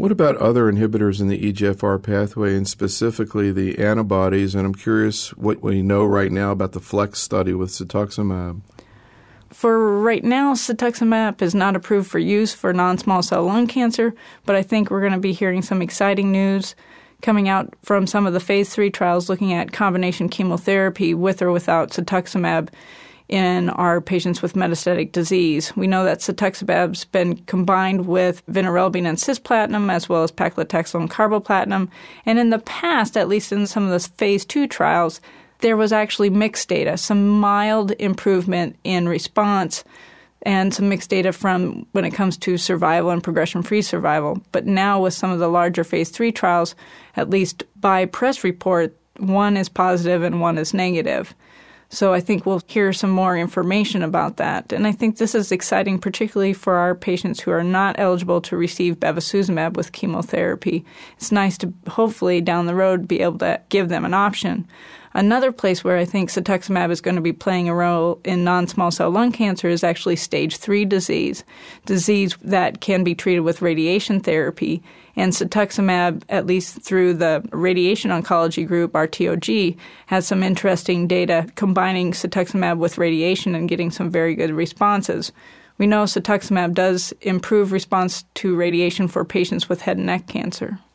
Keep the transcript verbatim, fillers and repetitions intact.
What about other inhibitors in the E G F R pathway, and specifically the antibodies? And I'm curious what we know right now about the FLEX study with cetuximab. For right now, cetuximab is not approved for use for non-small cell lung cancer, but I think we're going to be hearing some exciting news coming out from some of the phase three trials looking at combination chemotherapy with or without cetuximab in our patients with metastatic disease. We know that cetuximab's been combined with vinorelbine and cisplatin, as well as paclitaxel and carboplatin. And in the past, at least in some of the phase two trials, there was actually mixed data, some mild improvement in response and some mixed data from when it comes to survival and progression-free survival. But now with some of the larger phase three trials, at least by press report, one is positive and one is negative. So I think we'll hear some more information about that. And I think this is exciting, particularly for our patients who are not eligible to receive bevacizumab with chemotherapy. It's nice to hopefully down the road be able to give them an option. Another place where I think cetuximab is going to be playing a role in non-small cell lung cancer is actually stage three disease, disease that can be treated with radiation therapy. And cetuximab, at least through the radiation oncology group, R T O G, has some interesting data combining cetuximab with radiation and getting some very good responses. We know cetuximab does improve response to radiation for patients with head and neck cancer.